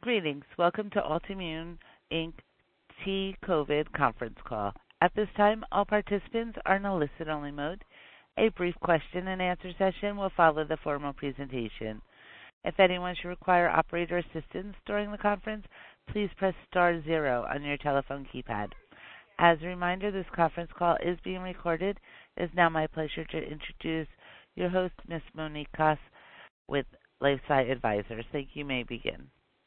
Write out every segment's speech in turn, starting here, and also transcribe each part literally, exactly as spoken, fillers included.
Greetings. Welcome to Altimmune, Incorporated. T-COVID conference call. At this time, all participants are in a listen-only mode. A brief question-and-answer session will follow the formal presentation. If anyone should require operator assistance during the conference, please press star zero on your telephone keypad. As a reminder, this conference call is being recorded. It is now my pleasure to introduce your host, Miss Monique Koss, with LifeSci Advisors. Thank you. You may begin.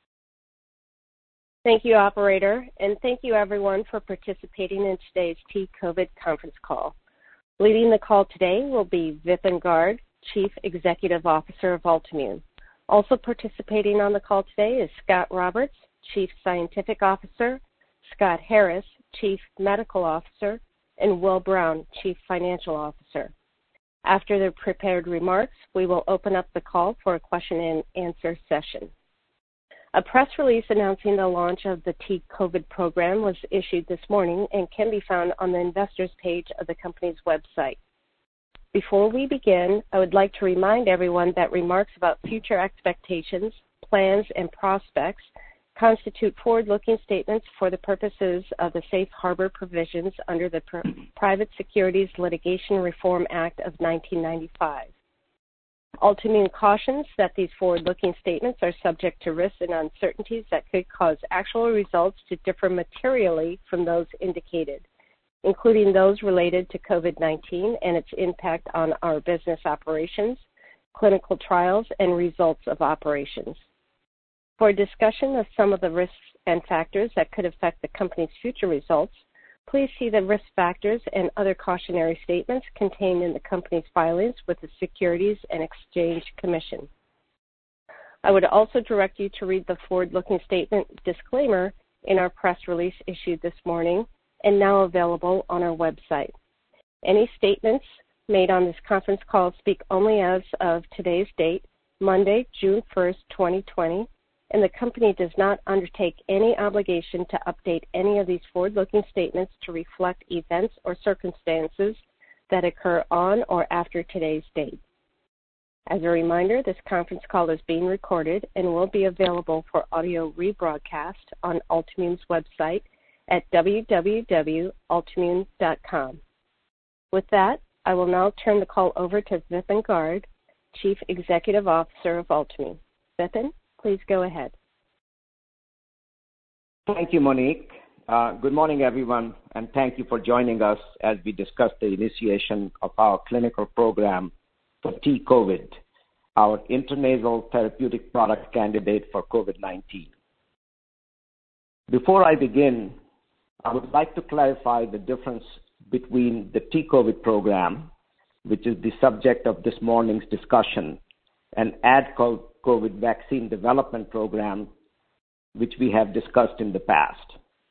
Thank you, operator, and thank you everyone for participating in today's T-COVID conference call. Leading the call today will be Vipin Garg, Chief Executive Officer of Altimmune. Also participating on the call today is Scot Roberts, Chief Scientific Officer, Scott Harris, Chief Medical Officer, and Will Brown, Chief Financial Officer. After their prepared remarks, we will open up the call for a question and answer session. A press release announcing the launch of the T-COVID program was issued this morning and can be found on the investors page of the company's website. Before we begin, I would like to remind everyone that remarks about future expectations, plans, and prospects constitute forward-looking statements for the purposes of the Safe Harbor provisions under the Private Securities Litigation Reform Act of nineteen ninety-five. Altimmune cautions that these forward-looking statements are subject to risks and uncertainties that could cause actual results to differ materially from those indicated, including those related to COVID nineteen and its impact on our business operations, clinical trials, and results of operations. For a discussion of some of the risks and factors that could affect the company's future results, please see the risk factors and other cautionary statements contained in the company's filings with the Securities and Exchange Commission. I would also direct you to read the forward-looking statement disclaimer in our press release issued this morning and now available on our website. Any statements made on this conference call speak only as of today's date, Monday, June first, twenty twenty, and the company does not undertake any obligation to update any of these forward-looking statements to reflect events or circumstances that occur on or after today's date. As a reminder, this conference call is being recorded and will be available for audio rebroadcast on Altimmune's website at w w w dot altimmune dot com. With that, I will now turn the call over to Vipin Garg, Chief Executive Officer of Altimmune. Vipin, please go ahead. Thank you, Monique. Uh, good morning, everyone, and thank you for joining us as we discuss the initiation of our clinical program for T-COVID, our intranasal therapeutic product candidate for COVID nineteen. Before I begin, I would like to clarify the difference between the T-COVID program, which is the subject of this morning's discussion, and AdCOVID vaccine development program, which we have discussed in the past.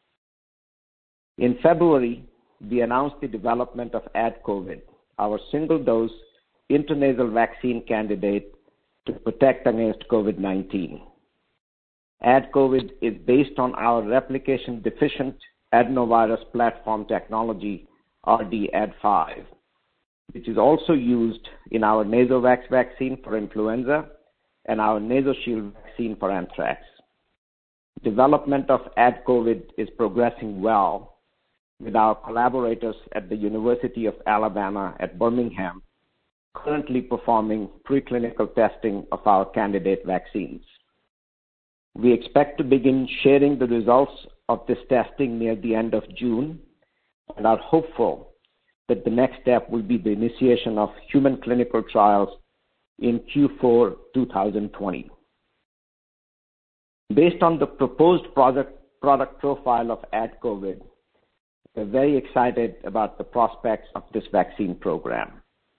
In February, we announced the development of AdCOVID, our single-dose intranasal vaccine candidate to protect against COVID nineteen. AdCOVID is based on our replication-deficient adenovirus platform technology, R D A D five, which is also used in our NasoVax vaccine for influenza and our NasoShield vaccine for anthrax. Development of AdCOVID is progressing well with our collaborators at the University of Alabama at Birmingham currently performing preclinical testing of our candidate vaccines. We expect to begin sharing the results of this testing near the end of June and are hopeful that the next step will be the initiation of human clinical trials in Q four twenty twenty. Based on the proposed product, product profile of AdCOVID, we're very excited about the prospects of this vaccine program.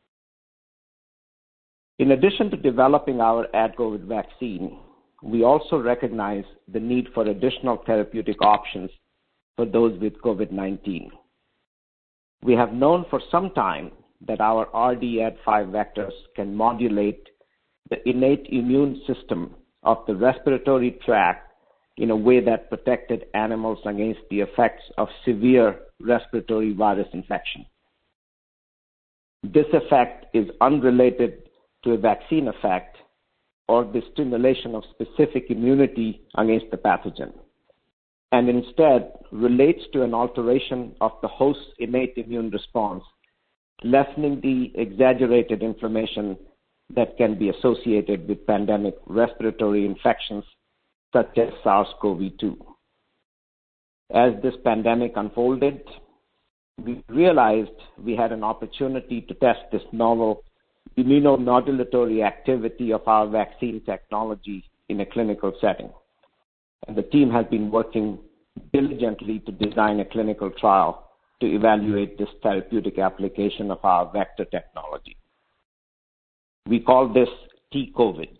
In addition to developing our AdCOVID vaccine, we also recognize the need for additional therapeutic options for those with COVID nineteen. We have known for some time that our R D A D five vectors can modulate the innate immune system of the respiratory tract in a way that protected animals against the effects of severe respiratory virus infection. This effect is unrelated to a vaccine effect or the stimulation of specific immunity against the pathogen, and instead relates to an alteration of the host's innate immune response, lessening the exaggerated inflammation that can be associated with pandemic respiratory infections such as SARS-CoV two. As this pandemic unfolded, we realized we had an opportunity to test this novel immunomodulatory activity of our vaccine technology in a clinical setting. And the team has been working diligently to design a clinical trial to evaluate this therapeutic application of our vector technology. We call this T-COVID.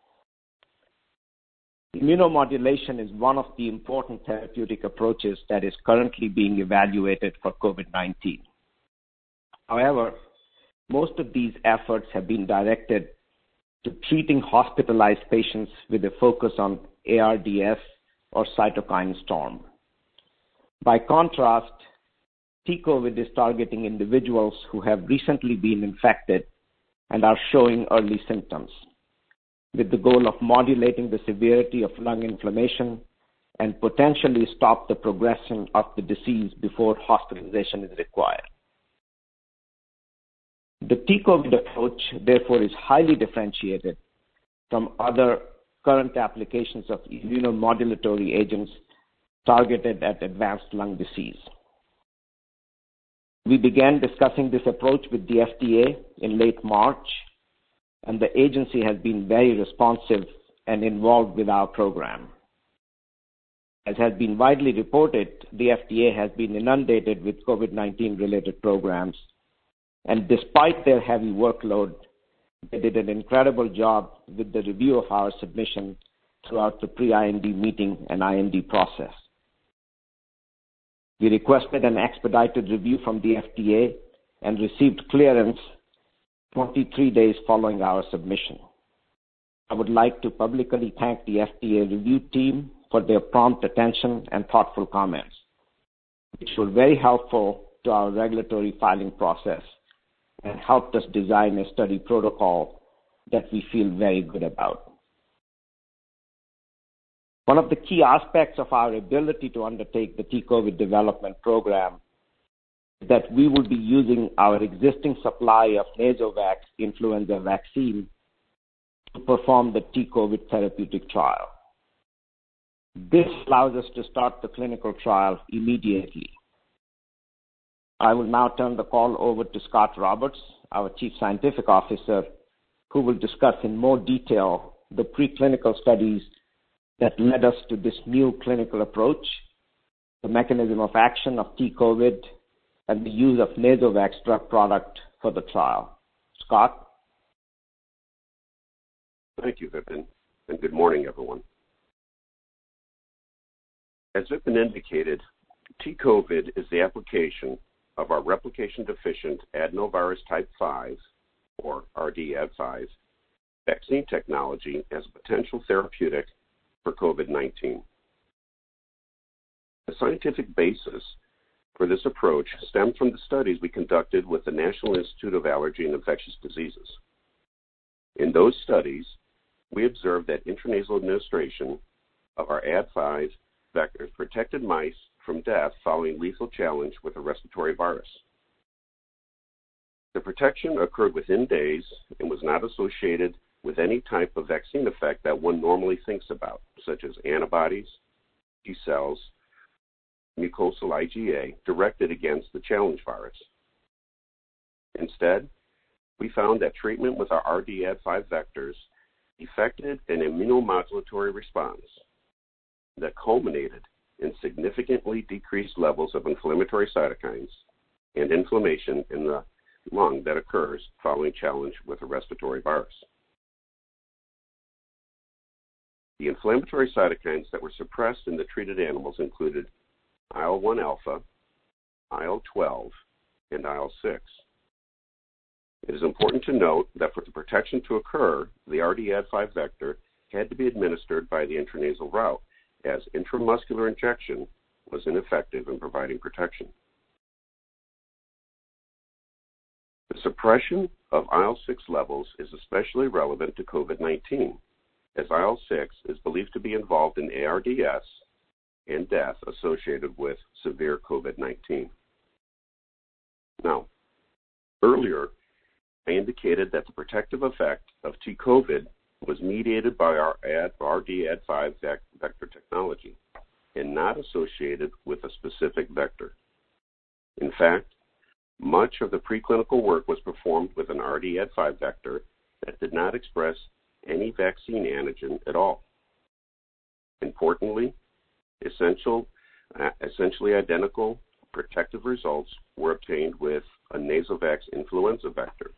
Immunomodulation is one of the important therapeutic approaches that is currently being evaluated for COVID nineteen. However, most of these efforts have been directed to treating hospitalized patients with a focus on A R D S or cytokine storm. By contrast, T-COVID is targeting individuals who have recently been infected and are showing early symptoms, with the goal of modulating the severity of lung inflammation and potentially stop the progression of the disease before hospitalization is required. The T-COVID approach, therefore, is highly differentiated from other current applications of immunomodulatory agents targeted at advanced lung disease. We began discussing this approach with the F D A in late March, and the agency has been very responsive and involved with our program. As has been widely reported, the F D A has been inundated with COVID nineteen related programs, and despite their heavy workload, they did an incredible job with the review of our submission throughout the pre-I N D meeting and I N D process. We requested an expedited review from the F D A and received clearance twenty-three days following our submission. I would like to publicly thank the F D A review team for their prompt attention and thoughtful comments, which were very helpful to our regulatory filing process and helped us design a study protocol that we feel very good about. One of the key aspects of our ability to undertake the T-COVID development program is that we will be using our existing supply of NasoVAX influenza vaccine to perform the T-COVID therapeutic trial. This allows us to start the clinical trial immediately. I will now turn the call over to Scot Roberts, our Chief Scientific Officer, who will discuss in more detail the preclinical studies that led us to this new clinical approach, the mechanism of action of T-COVID, and the use of NasoVAX drug product for the trial. Scott? Thank you, Vipin, and good morning, everyone. As Vipin indicated, T-COVID is the application of our replication-deficient adenovirus type five, or R D A D five, vaccine technology as a potential therapeutic for COVID nineteen. The scientific basis for this approach stemmed from the studies we conducted with the National Institute of Allergy and Infectious Diseases. In those studies, we observed that intranasal administration of our A D five vectors protected mice from death following lethal challenge with a respiratory virus. The protection occurred within days and was not associated with any type of vaccine effect that one normally thinks about, such as antibodies, T cells, mucosal I G A directed against the challenge virus. Instead, we found that treatment with our R D A D five vectors effected an immunomodulatory response that culminated in significantly decreased levels of inflammatory cytokines and inflammation in the lung that occurs following challenge with a respiratory virus. The inflammatory cytokines that were suppressed in the treated animals included I L one alpha, I L twelve, and I L six. It is important to note that for the protection to occur, the R D A D five vector had to be administered by the intranasal route, as intramuscular injection was ineffective in providing protection. The suppression of I L six levels is especially relevant to COVID nineteen, as I L six is believed to be involved in A R D S and death associated with severe COVID nineteen. Now, earlier, I indicated that the protective effect of T-COVID was mediated by our R D A D five vector technology and not associated with a specific vector. In fact, much of the preclinical work was performed with an R D A D five vector that did not express any vaccine antigen at all. Importantly, essential, uh, essentially identical protective results were obtained with a NasoVAX influenza vector.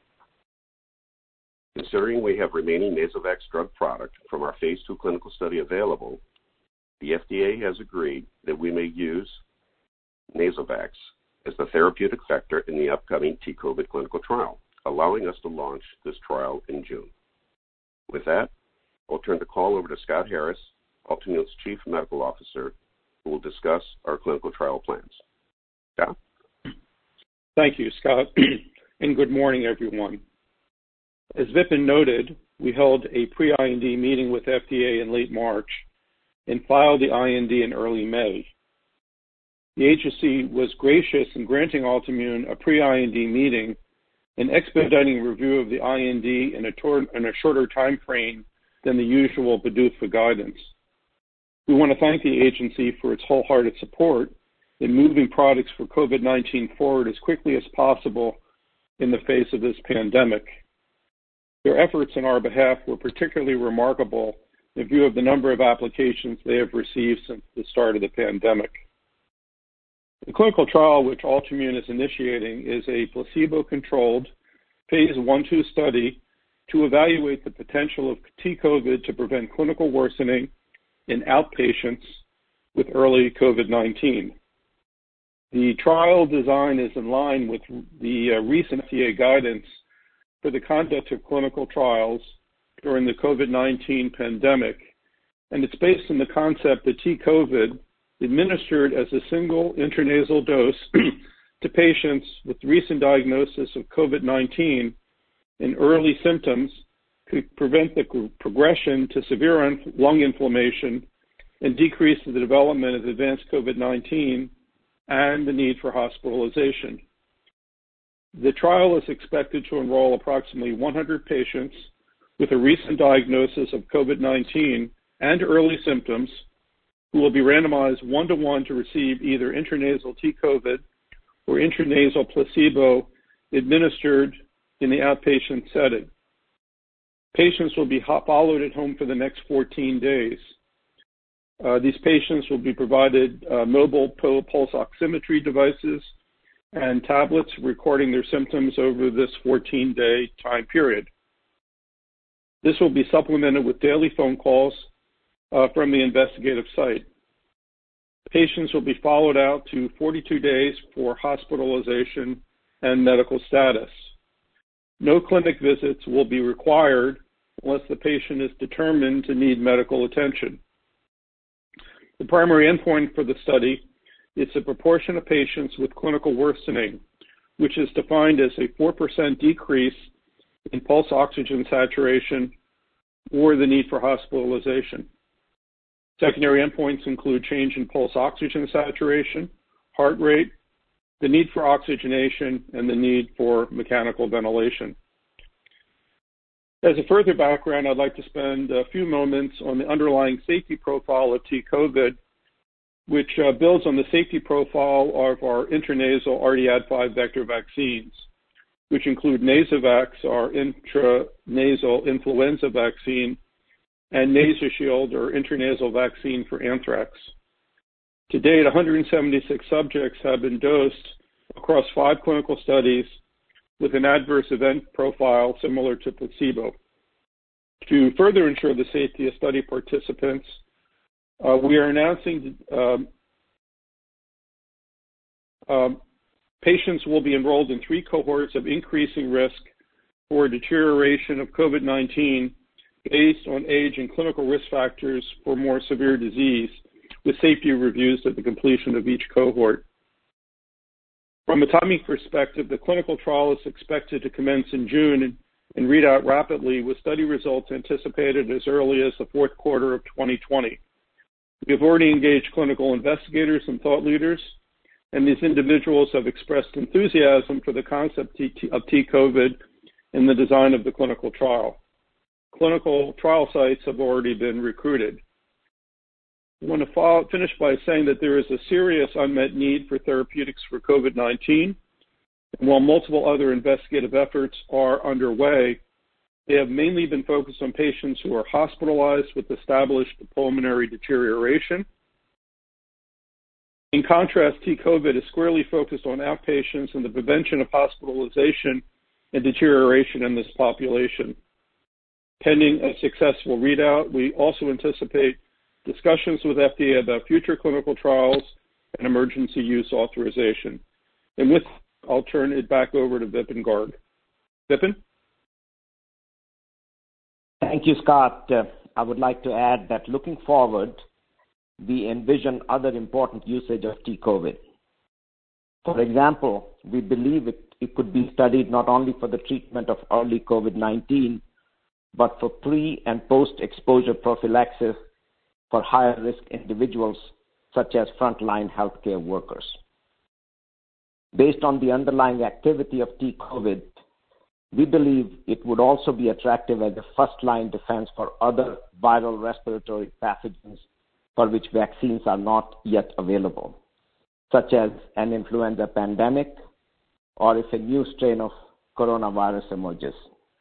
Considering we have remaining NasoVAX drug product from our phase two clinical study available, the F D A has agreed that we may use NasoVAX as the therapeutic vector in the upcoming T-COVID clinical trial, allowing us to launch this trial in June. With that, I'll turn the call over to Scott Harris, Altimmune's Chief Medical Officer, who will discuss our clinical trial plans. Scott? Thank you, Scott, and good morning, everyone. As Vipin noted, we held a pre-I N D meeting with F D A in late March and filed the I N D in early May. The agency was gracious in granting Altimmune a pre-I N D meeting and expediting review of the I N D in a, tor- in a shorter time frame than the usual P D U F A guidance. We want to thank the agency for its wholehearted support in moving products for COVID nineteen forward as quickly as possible in the face of this pandemic. Their efforts on our behalf were particularly remarkable in view of the number of applications they have received since the start of the pandemic. The clinical trial which Altimmune is initiating is a placebo-controlled phase one two study to evaluate the potential of T-COVID to prevent clinical worsening in outpatients with early COVID nineteen. The trial design is in line with the uh, recent F D A guidance for the conduct of clinical trials during the COVID nineteen pandemic, and it's based on the concept that T-COVID administered as a single intranasal dose to patients with recent diagnosis of COVID nineteen and early symptoms could prevent the progression to severe lung inflammation and decrease the development of advanced COVID nineteen and the need for hospitalization. The trial is expected to enroll approximately one hundred patients with a recent diagnosis of COVID nineteen and early symptoms who will be randomized one-to-one to receive either intranasal T-COVID or intranasal placebo administered in the outpatient setting. Patients will be followed at home for the next fourteen days. Uh, these patients will be provided uh, mobile pulse oximetry devices and tablets recording their symptoms over this fourteen-day time period. This will be supplemented with daily phone calls uh, from the investigative site. Patients will be followed out to forty-two days for hospitalization and medical status. No clinic visits will be required unless the patient is determined to need medical attention. The primary endpoint for the study is the proportion of patients with clinical worsening, which is defined as a four percent decrease in pulse oxygen saturation or the need for hospitalization. Secondary endpoints include change in pulse oxygen saturation, heart rate, the need for oxygenation, and the need for mechanical ventilation. As a further background, I'd like to spend a few moments on the underlying safety profile of T-COVID, which uh, builds on the safety profile of our intranasal R D A D five vector vaccines, which include NasoVAX, our intranasal influenza vaccine, and NasoShield, or intranasal vaccine for anthrax. To date, one hundred seventy-six subjects have been dosed across five clinical studies with an adverse event profile similar to placebo. To further ensure the safety of study participants, uh, we are announcing um, um, patients will be enrolled in three cohorts of increasing risk for deterioration of COVID nineteen based on age and clinical risk factors for more severe disease, with safety reviews at the completion of each cohort. From a timing perspective, the clinical trial is expected to commence in June, and read out rapidly with study results anticipated as early as the fourth quarter of twenty twenty. We have already engaged clinical investigators and thought leaders, and these individuals have expressed enthusiasm for the concept of T-COVID and the design of the clinical trial. Clinical trial sites have already been recruited. I want to follow, finish by saying that there is a serious unmet need for therapeutics for COVID nineteen, and while multiple other investigative efforts are underway, they have mainly been focused on patients who are hospitalized with established pulmonary deterioration. In contrast, T-COVID is squarely focused on outpatients and the prevention of hospitalization and deterioration in this population. Pending a successful readout, we also anticipate discussions with F D A about future clinical trials and emergency use authorization. And with that, I'll turn it back over to Vipin Garg. Vipin? Thank you, Scott. Uh, I would like to add that looking forward, we envision other important usage of T-COVID. For example, we believe it, it could be studied not only for the treatment of early COVID nineteen, but for pre- and post-exposure prophylaxis for higher-risk individuals such as frontline healthcare workers. Based on the underlying activity of T-COVID, we believe it would also be attractive as a first-line defense for other viral respiratory pathogens for which vaccines are not yet available, such as an influenza pandemic or if a new strain of coronavirus emerges.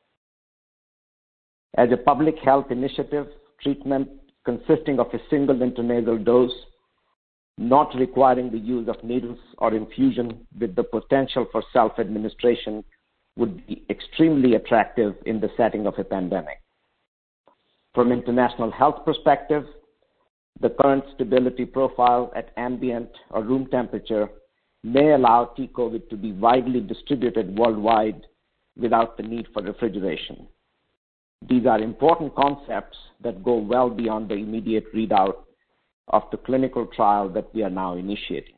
As a public health initiative, treatment consisting of a single intranasal dose, not requiring the use of needles or infusion with the potential for self-administration, would be extremely attractive in the setting of a pandemic. From international health perspective, the current stability profile at ambient or room temperature may allow T-COVID to be widely distributed worldwide without the need for refrigeration. These are important concepts that go well beyond the immediate readout of the clinical trial that we are now initiating.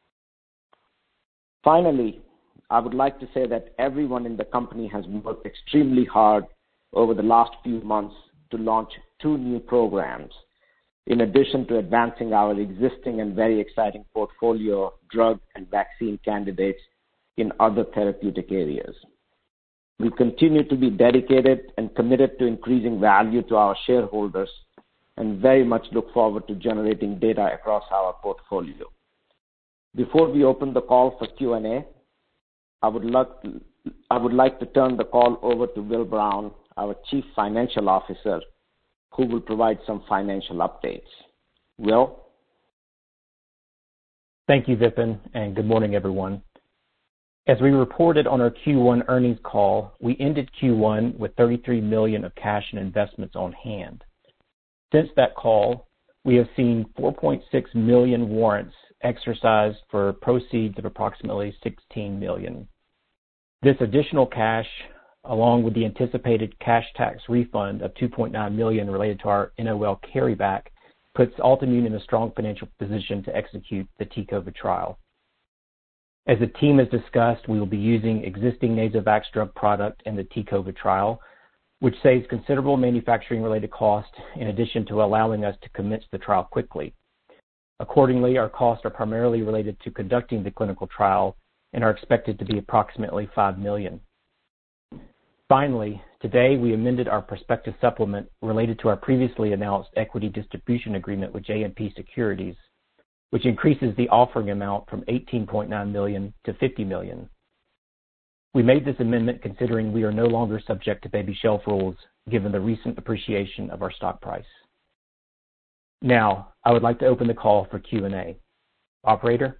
Finally, I would like to say that everyone in the company has worked extremely hard over the last few months to launch two new programs, in addition to advancing our existing and very exciting portfolio of drug and vaccine candidates in other therapeutic areas. We continue to be dedicated and committed to increasing value to our shareholders and very much look forward to generating data across our portfolio. Before we open the call for Q and A, I would, like, I would like to turn the call over to Will Brown, our Chief Financial Officer, who will provide some financial updates. Will? Thank you, Vipin, and good morning, everyone. As we reported on our Q one earnings call, we ended Q one with thirty-three million dollars of cash and investments on hand. Since that call, we have seen four point six million warrants exercised for proceeds of approximately sixteen million dollars. This additional cash, along with the anticipated cash tax refund of two point nine million dollars related to our N O L carryback, puts Altimmune in a strong financial position to execute the T-COVID trial. As the team has discussed, we will be using existing NasoVax drug product in the T-COVID trial, which saves considerable manufacturing-related costs in addition to allowing us to commence the trial quickly. Accordingly, our costs are primarily related to conducting the clinical trial and are expected to be approximately five million dollars. Finally, today we amended our prospectus supplement related to our previously announced equity distribution agreement with J M P Securities, which increases the offering amount from eighteen point nine million dollars to fifty million dollars. We made this amendment considering we are no longer subject to baby shelf rules given the recent appreciation of our stock price. Now, I would like to open the call for Q and A. Operator?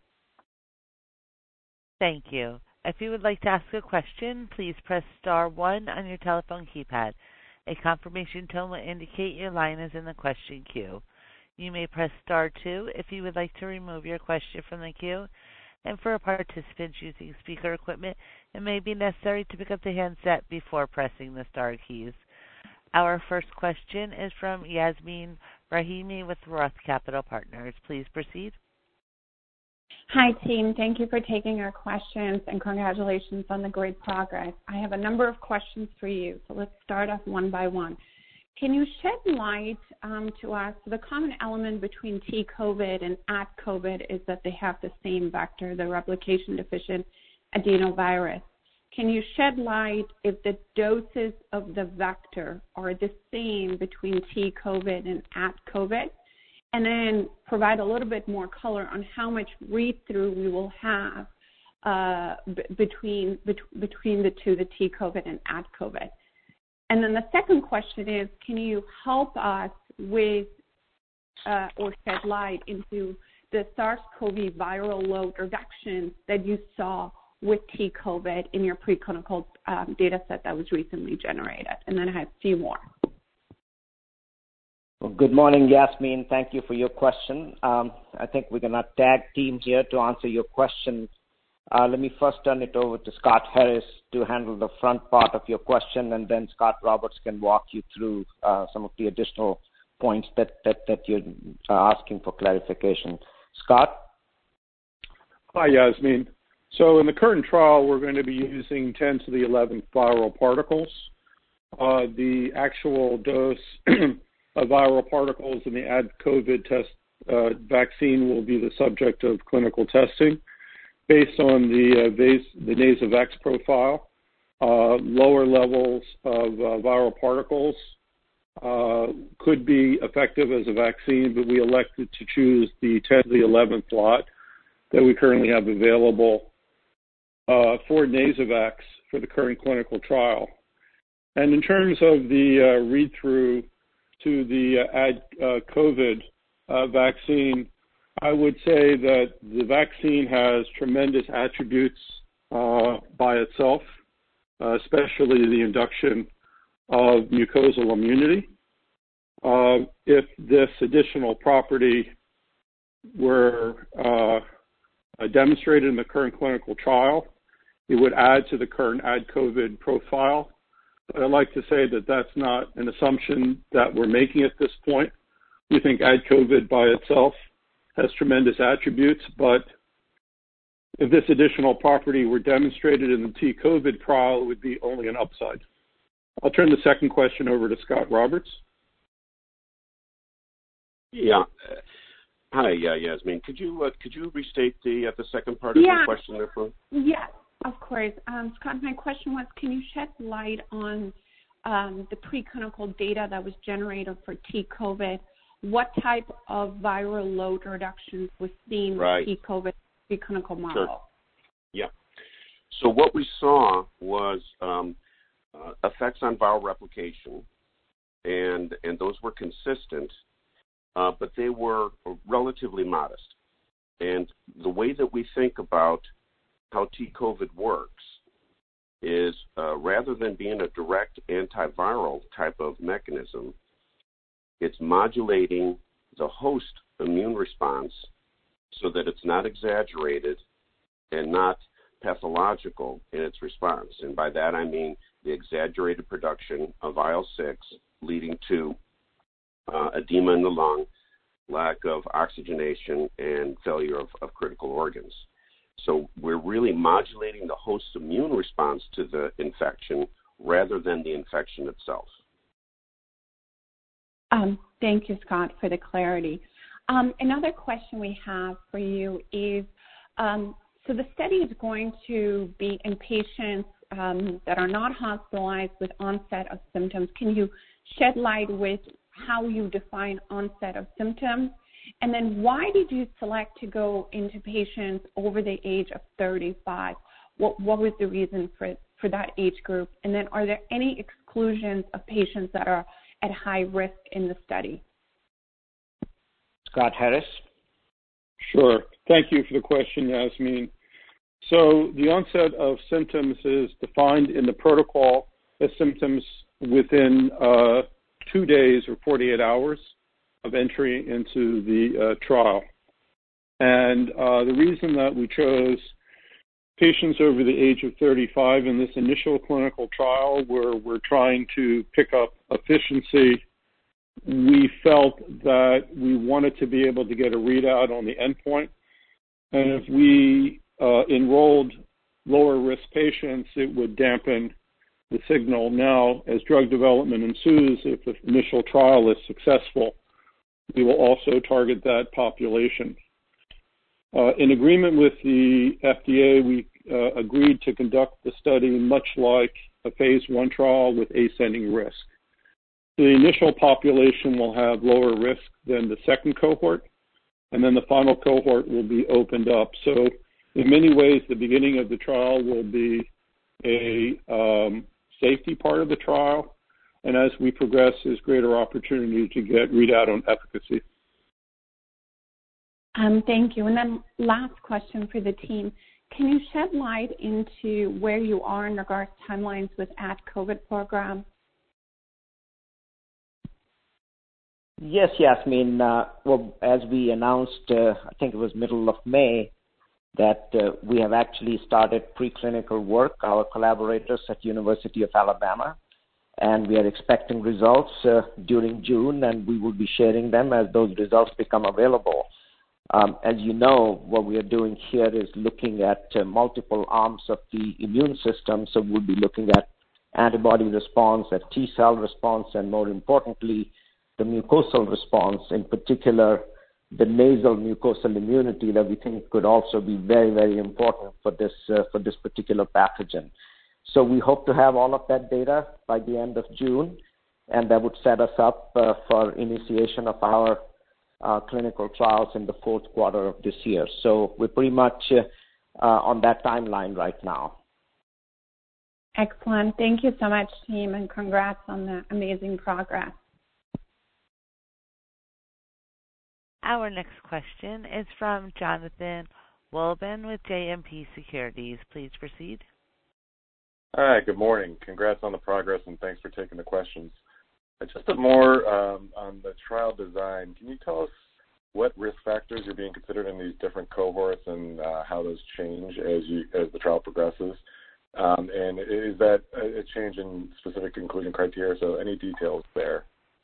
Thank you. If you would like to ask a question, please press star one on your telephone keypad. A confirmation tone will indicate your line is in the question queue. You may press star two if you would like to remove your question from the queue. And for participants using speaker equipment, it may be necessary to pick up the handset before pressing the star keys. Our first question is from Yasmeen Rahimi with Roth Capital Partners. Please proceed. Hi, team. Thank you for taking our questions, and congratulations on the great progress. I have a number of questions for you, so let's start off one by one. Can you shed light um, to us? The common element between T-COVID and AdCOVID is that they have the same vector, the replication-deficient adenovirus. Can you shed light if the doses of the vector are the same between T-COVID and AdCOVID? And then provide a little bit more color on how much read-through we will have uh, b- between bet- between the two, the T-COVID and AdCOVID. And then the second question is, can you help us with uh, or shed light into the SARS-CoV viral load reduction that you saw with T-COVID in your preclinical um, data set that was recently generated? And then I have a few more. Well, good morning, Yasmin. Thank you for your question. Um, I think we're going to tag team here to answer your question. Uh, let me first turn it over to Scott Harris to handle the front part of your question, and then Scott Roberts can walk you through uh, some of the additional points that, that, that you're uh, asking for clarification. Scott? Hi, Yasmin. So in the current trial, we're going to be using ten to the eleventh viral particles. Uh, the actual dose of viral particles in the AdCOVID test uh, vaccine will be the subject of clinical testing based on the, uh, base, the NasoVAX profile. Uh, lower levels of uh, viral particles uh, could be effective as a vaccine, but we elected to choose the ten to the eleventh lot that we currently have available uh, for NasoVAX for the current clinical trial. And in terms of the uh, read-through to the uh, AdCOVID uh, vaccine, I would say that the vaccine has tremendous attributes uh, by itself, uh, especially the induction of mucosal immunity. Uh, if this additional property were uh, demonstrated in the current clinical trial, it would add to the current AdCOVID profile. But I'd like to say that that's not an assumption that we're making at this point. We think AdCOVID by itself has tremendous attributes, but if this additional property were demonstrated in the T-COVID trial, it would be only an upside. I'll turn the second question over to Scott Roberts. Yeah. Hi, yeah, Yasmin. Could you uh, could you restate the uh, the second part of yeah. the question there, please? Yes, of course. Um, Scott, my question was, can you shed light on um, the preclinical data that was generated for T-COVID? What type of viral load reductions was seen right. with T-COVID preclinical model? Sure. Yeah. So what we saw was um, uh, effects on viral replication, and and those were consistent, uh, but they were relatively modest. And the way that we think about how T-COVID works is uh, rather than being a direct antiviral type of mechanism, it's modulating the host immune response so that it's not exaggerated and not pathological in its response. And by that I mean the exaggerated production of I L six leading to uh, edema in the lung, lack of oxygenation, and failure of, of critical organs. So we're really modulating the host's immune response to the infection rather than the infection itself. Um, thank you, Scott, for the clarity. Um, another question we have for you is, um, so the study is going to be in patients um, that are not hospitalized with onset of symptoms. Can you shed light with how you define onset of symptoms? And then why did you select to go into patients over the age of thirty-five? What, what was the reason for, for that age group? And then are there any exclusions of patients that are at high risk in the study? Scott Harris. Sure. Thank you for the question, Yasmin. So the onset of symptoms is defined in the protocol as symptoms within uh, two days or forty-eight hours of entry into the uh, trial. And uh, the reason that we chose patients over the age of thirty-five in this initial clinical trial where we're trying to pick up efficiency, we felt that we wanted to be able to get a readout on the endpoint And if we uh, enrolled lower risk patients, it would dampen the signal. Now, as drug development ensues, if the initial trial is successful, we will also target that population. Uh, in agreement with the F D A, we uh, agreed to conduct the study much like a phase one trial with ascending risk. The initial population will have lower risk than the second cohort, and then the final cohort will be opened up. So in many ways, the beginning of the trial will be a um, safety part of the trial, and as we progress, there's greater opportunity to get readout on efficacy. Um, thank you. And then last question for the team. Can you shed light into where you are in regards to timelines with Add COVID program? Yes, Yasmin. Uh, well, as we announced, uh, I think it was middle of May, that uh, we have actually started preclinical work, our collaborators at University of Alabama, and we are expecting results uh, during June, and we will be sharing them as those results become available. Um, as you know, what we are doing here is looking at uh, multiple arms of the immune system, so we'll be looking at antibody response, at T-cell response, and more importantly, the mucosal response, in particular, the nasal mucosal immunity that we think could also be very, very important for this uh, for this particular pathogen. So we hope to have all of that data by the end of June, and that would set us up uh, for initiation of our uh, clinical trials in the fourth quarter of this year. So we're pretty much uh, uh, on that timeline right now. Excellent. Thank you so much, team, and congrats on the amazing progress. Our next question is from Jonathan Wolleben with J M P Securities. Please proceed. Hi, good morning. Congrats on the progress, and thanks for taking the questions. Just a more um, on the trial design. Can you tell us what risk factors are being considered in these different cohorts and uh, how those change as you as the trial progresses? Um, and is that a change in specific inclusion criteria? So any details there?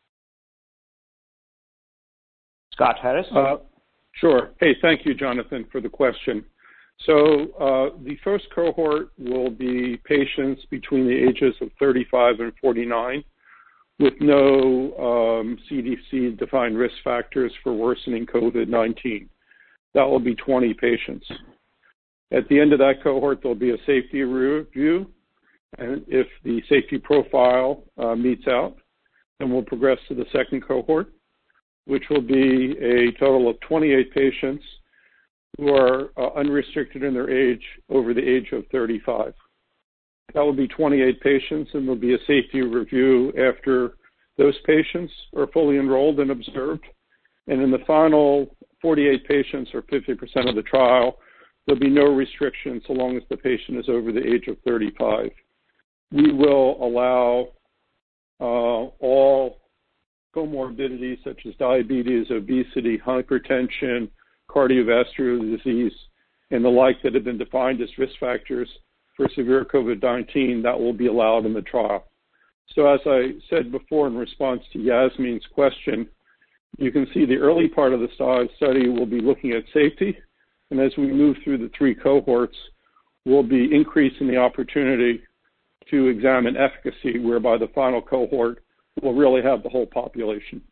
Scott Harris? Uh, sure. Hey, thank you, Jonathan, for the question. So uh, the first cohort will be patients between the ages of thirty-five and forty-nine with no um, C D C-defined risk factors for worsening COVID nineteen. That will be twenty patients. At the end of that cohort, there'll be a safety review, and if the safety profile uh, meets out, then we'll progress to the second cohort, which will be a total of twenty-eight patients who are uh, unrestricted in their age over the age of thirty-five. That will be twenty-eight patients, and there'll be a safety review after those patients are fully enrolled and observed. And in the final forty-eight patients, or fifty percent of the trial, there'll be no restrictions so long as the patient is over the age of thirty-five. We will allow uh, all comorbidities such as diabetes, obesity, hypertension, cardiovascular disease, and the like that have been defined as risk factors for severe COVID nineteen that will be allowed in the trial. So as I said before in response to Yasmin's question, you can see the early part of the study will be looking at safety, and as we move through the three cohorts, we'll be increasing the opportunity to examine efficacy, whereby the final cohort will really have the whole population.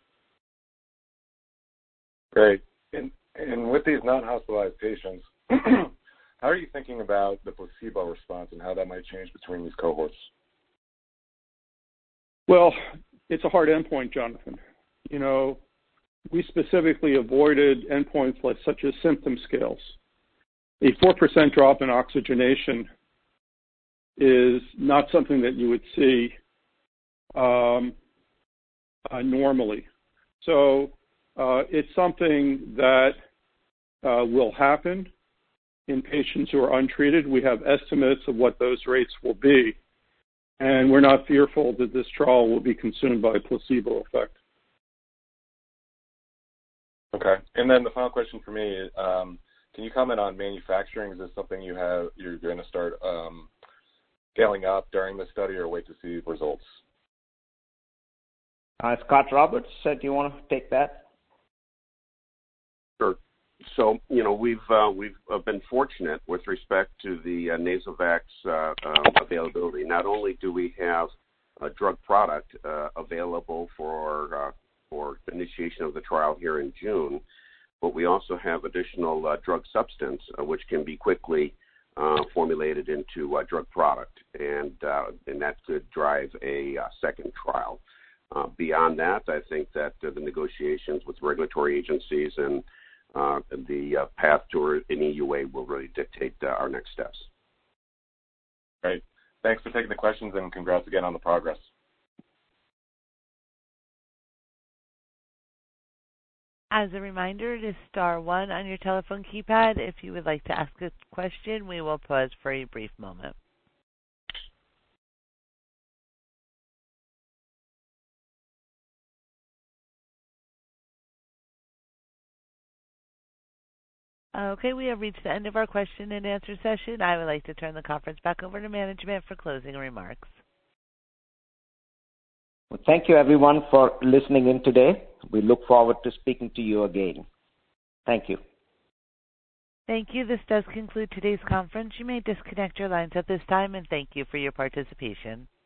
Great. And, and with these non-hospitalized patients, how are you thinking about the placebo response and how that might change between these cohorts? Well, it's a hard endpoint, Jonathan. You know, we specifically avoided endpoints like such as symptom scales. A four percent drop in oxygenation is not something that you would see um, uh, normally. So uh, it's something that uh, will happen in patients who are untreated. We have estimates of what those rates will be, and we're not fearful that this trial will be consumed by a placebo effect. Okay. And then the final question for me is, um, can you comment on manufacturing? Is this something you have, you're going to start um, scaling up during the study or wait to see results? Uh, Scott Roberts, uh, do you want to take that? Sure. so, you know, we've uh, we've uh, been fortunate with respect to the uh, NasoVax uh, um, availability. Not only do we have a drug product uh, available for uh, for initiation of the trial here in June, but we also have additional uh, drug substance uh, which can be quickly uh, formulated into a drug product, and uh, and that could drive a uh, second trial. Uh, beyond that, I think that uh, the negotiations with regulatory agencies and uh, the uh, path to an E U A will really dictate uh, our next steps. Great. Thanks for taking the questions, and congrats again on the progress. As a reminder, it is star one on your telephone keypad. If you would like to ask a question, we will pause for a brief moment. Okay, we have reached the end of our question and answer session. I would like to turn the conference back over to management for closing remarks. Well, thank you, everyone, for listening in today. We look forward to speaking to you again. Thank you. Thank you. This does conclude today's conference. You may disconnect your lines at this time, and thank you for your participation.